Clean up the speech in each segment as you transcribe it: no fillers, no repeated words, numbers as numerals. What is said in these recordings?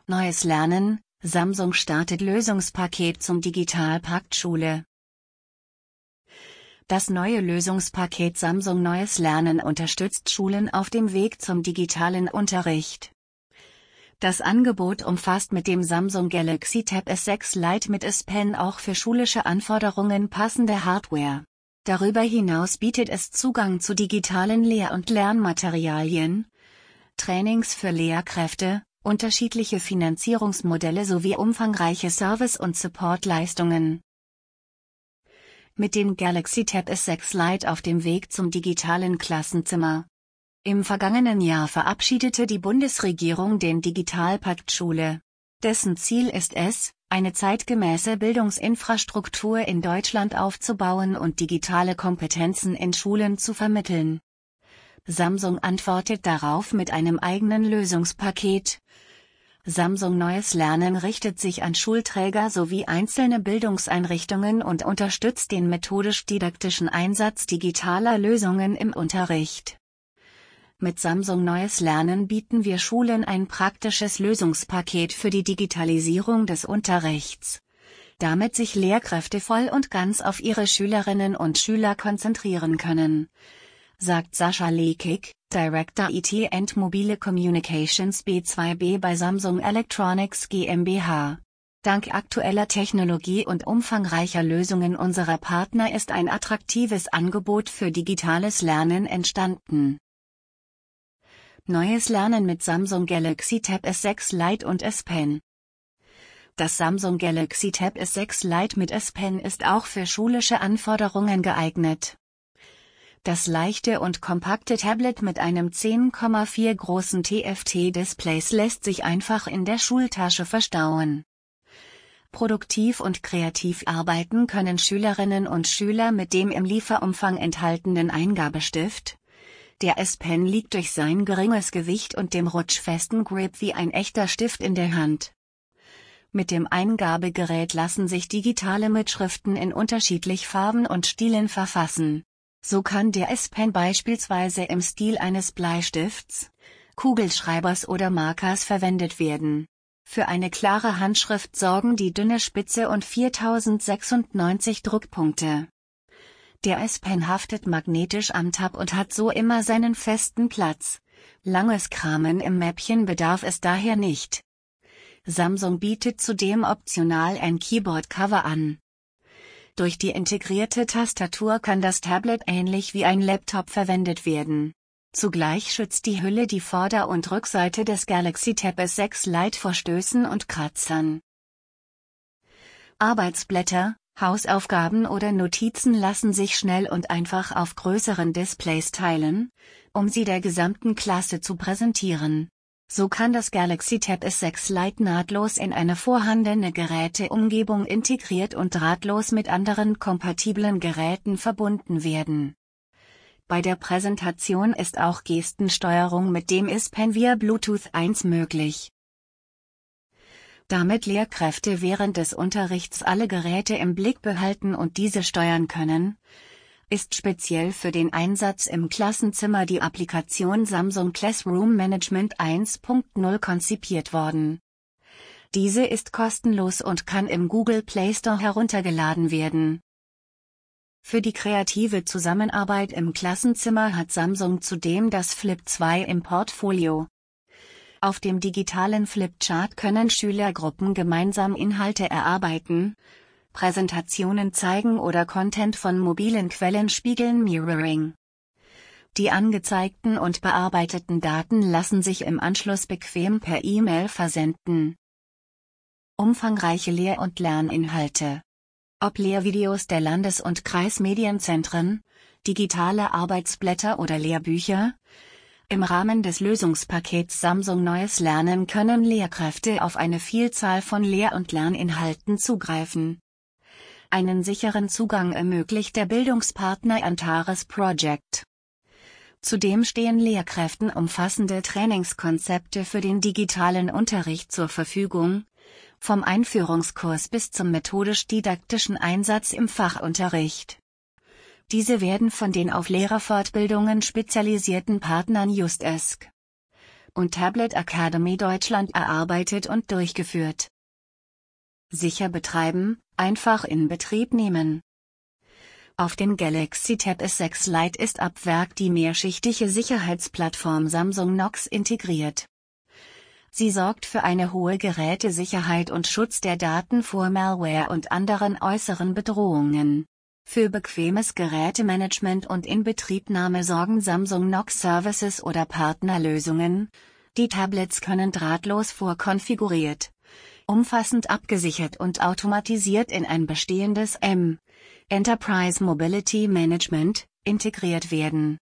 Neues Lernen, Samsung startet Lösungspaket zum Digitalpakt Schule. Das neue Lösungspaket Samsung Neues Lernen unterstützt Schulen auf dem Weg zum digitalen Unterricht. Das Angebot umfasst mit dem Samsung Galaxy Tab S6 Lite mit S Pen auch für schulische Anforderungen passende Hardware. Darüber hinaus bietet es Zugang zu digitalen Lehr- und Lernmaterialien, Trainings für Lehrkräfte, unterschiedliche Finanzierungsmodelle sowie umfangreiche Service- und Supportleistungen. Mit dem Galaxy Tab S6 Lite auf dem Weg zum digitalen Klassenzimmer. Im vergangenen Jahr verabschiedete die Bundesregierung den Digitalpakt Schule. Dessen Ziel ist es, eine zeitgemäße Bildungsinfrastruktur in Deutschland aufzubauen und digitale Kompetenzen in Schulen zu vermitteln. Samsung antwortet darauf mit einem eigenen Lösungspaket. Samsung Neues Lernen richtet sich an Schulträger sowie einzelne Bildungseinrichtungen und unterstützt den methodisch-didaktischen Einsatz digitaler Lösungen im Unterricht. Mit Samsung Neues Lernen bieten wir Schulen ein praktisches Lösungspaket für die Digitalisierung des Unterrichts, damit sich Lehrkräfte voll und ganz auf ihre Schülerinnen und Schüler konzentrieren können, sagt Sascha Lekik, Director IT and Mobile Communications B2B bei Samsung Electronics GmbH. Dank aktueller Technologie und umfangreicher Lösungen unserer Partner ist ein attraktives Angebot für digitales Lernen entstanden. Neues Lernen mit Samsung Galaxy Tab S6 Lite und S Pen. Das Samsung Galaxy Tab S6 Lite mit S Pen ist auch für schulische Anforderungen geeignet. Das leichte und kompakte Tablet mit einem 10,4 großen TFT-Displays lässt sich einfach in der Schultasche verstauen. Produktiv und kreativ arbeiten können Schülerinnen und Schüler mit dem im Lieferumfang enthaltenen Eingabestift. Der S Pen liegt durch sein geringes Gewicht und dem rutschfesten Grip wie ein echter Stift in der Hand. Mit dem Eingabegerät lassen sich digitale Mitschriften in unterschiedlich Farben und Stilen verfassen. So kann der S Pen beispielsweise im Stil eines Bleistifts, Kugelschreibers oder Markers verwendet werden. Für eine klare Handschrift sorgen die dünne Spitze und 4096 Druckpunkte. Der S Pen haftet magnetisch am Tab und hat so immer seinen festen Platz. Langes Kramen im Mäppchen bedarf es daher nicht. Samsung bietet zudem optional ein Keyboard-Cover an. Durch die integrierte Tastatur kann das Tablet ähnlich wie ein Laptop verwendet werden. Zugleich schützt die Hülle die Vorder- und Rückseite des Galaxy Tab S6 Lite vor Stößen und Kratzern. Arbeitsblätter, Hausaufgaben oder Notizen lassen sich schnell und einfach auf größeren Displays teilen, um sie der gesamten Klasse zu präsentieren. So kann das Galaxy Tab S6 Lite nahtlos in eine vorhandene Geräteumgebung integriert und drahtlos mit anderen kompatiblen Geräten verbunden werden. Bei der Präsentation ist auch Gestensteuerung mit dem S Pen via Bluetooth 1 möglich. Damit Lehrkräfte während des Unterrichts alle Geräte im Blick behalten und diese steuern können, ist speziell für den Einsatz im Klassenzimmer die Applikation Samsung Classroom Management 1.0 konzipiert worden. Diese ist kostenlos und kann im Google Play Store heruntergeladen werden. Für die kreative Zusammenarbeit im Klassenzimmer hat Samsung zudem das Flip 2 im Portfolio. Auf dem digitalen Flipchart können Schülergruppen gemeinsam Inhalte erarbeiten, Präsentationen zeigen oder Content von mobilen Quellen spiegeln. Mirroring. Die angezeigten und bearbeiteten Daten lassen sich im Anschluss bequem per E-Mail versenden. Umfangreiche Lehr- und Lerninhalte. Ob Lehrvideos der Landes- und Kreismedienzentren, digitale Arbeitsblätter oder Lehrbücher, im Rahmen des Lösungspakets Samsung Neues Lernen können Lehrkräfte auf eine Vielzahl von Lehr- und Lerninhalten zugreifen. Einen sicheren Zugang ermöglicht der Bildungspartner Antares Project. Zudem stehen Lehrkräften umfassende Trainingskonzepte für den digitalen Unterricht zur Verfügung, vom Einführungskurs bis zum methodisch-didaktischen Einsatz im Fachunterricht. Diese werden von den auf Lehrerfortbildungen spezialisierten Partnern Justesk, und Tablet Academy Deutschland erarbeitet und durchgeführt. Sicher betreiben, einfach in Betrieb nehmen. Auf dem Galaxy Tab S6 Lite ist ab Werk die mehrschichtige Sicherheitsplattform Samsung Knox integriert. Sie sorgt für eine hohe Gerätesicherheit und Schutz der Daten vor Malware und anderen äußeren Bedrohungen. Für bequemes Gerätemanagement und Inbetriebnahme sorgen Samsung Knox Services oder Partnerlösungen. Die Tablets können drahtlos vorkonfiguriert, umfassend abgesichert und automatisiert in ein bestehendes Enterprise Mobility Management integriert werden.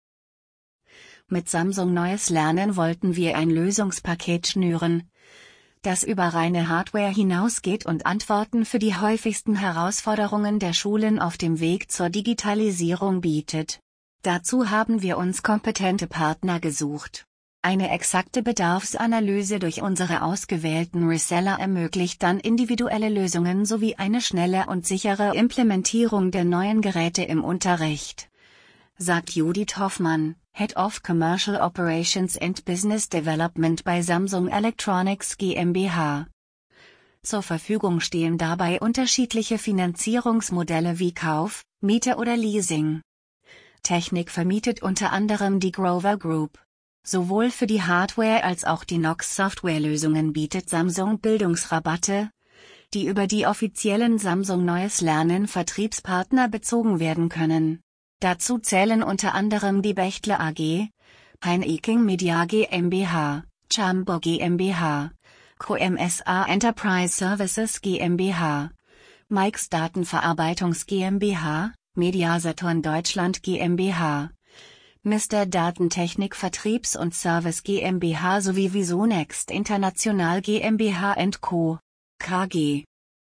Mit Samsung Neues Lernen wollten wir ein Lösungspaket schnüren, das über reine Hardware hinausgeht und Antworten für die häufigsten Herausforderungen der Schulen auf dem Weg zur Digitalisierung bietet. Dazu haben wir uns kompetente Partner gesucht. Eine exakte Bedarfsanalyse durch unsere ausgewählten Reseller ermöglicht dann individuelle Lösungen sowie eine schnelle und sichere Implementierung der neuen Geräte im Unterricht, sagt Judith Hoffmann, Head of Commercial Operations and Business Development bei Samsung Electronics GmbH. Zur Verfügung stehen dabei unterschiedliche Finanzierungsmodelle wie Kauf, Miete oder Leasing. Technik vermietet unter anderem die Grover Group. Sowohl für die Hardware als auch die Knox Softwarelösungen bietet Samsung Bildungsrabatte, die über die offiziellen Samsung Neues Lernen Vertriebspartner bezogen werden können. Dazu zählen unter anderem die Bechtle AG, Hein-Eking Media GmbH, Chambo GmbH, QMSA Enterprise Services GmbH, Mikes Datenverarbeitungs GmbH, Mediasaturn Deutschland GmbH, Mr. Datentechnik Vertriebs und Service GmbH sowie Visonext International GmbH & Co. KG.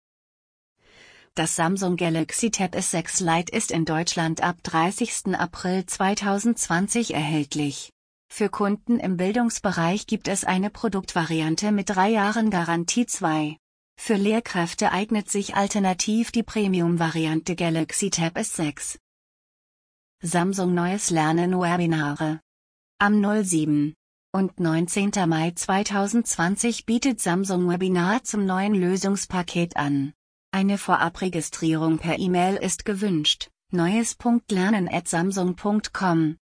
Das Samsung Galaxy Tab S6 Lite ist in Deutschland ab 30. April 2020 erhältlich. Für Kunden im Bildungsbereich gibt es eine Produktvariante mit 3 Jahren Garantie 2. Für Lehrkräfte eignet sich alternativ die Premium-Variante Galaxy Tab S6. Samsung Neues Lernen Webinare. Am 07. und 19. Mai 2020 bietet Samsung Webinar zum neuen Lösungspaket an. Eine Vorabregistrierung per E-Mail ist gewünscht. neues.lernen@samsung.com.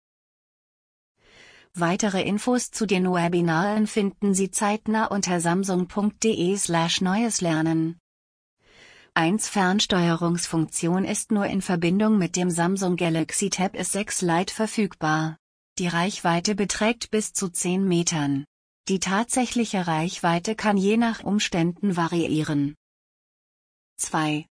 Weitere Infos zu den Webinaren finden Sie zeitnah unter samsung.de/neueslernen. 1 Fernsteuerungsfunktion ist nur in Verbindung mit dem Samsung Galaxy Tab S6 Lite verfügbar. Die Reichweite beträgt bis zu 10 Metern. Die tatsächliche Reichweite kann je nach Umständen variieren. 2